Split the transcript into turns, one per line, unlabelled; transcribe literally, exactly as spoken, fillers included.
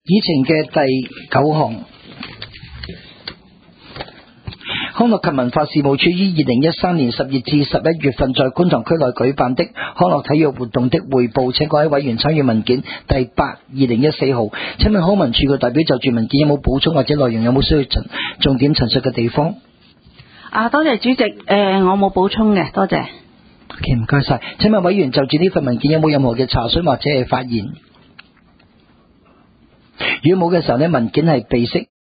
議程嘅第九項，康樂及文化事務署於二零一三年十月至十一月份在觀塘區內舉辦的康樂體育活動的匯報，請各位委員參與文件第八二零一四號。請問康文署嘅代表就住文件有冇補充或者內容有冇需要陳重點陳述嘅地方？
啊，多謝主席，誒、呃，我冇補充嘅，多謝。
OK，唔該晒。請問委員就住呢份文件有冇任何嘅查詢或者係發言？如果冇嘅時候呢，文件係備悉。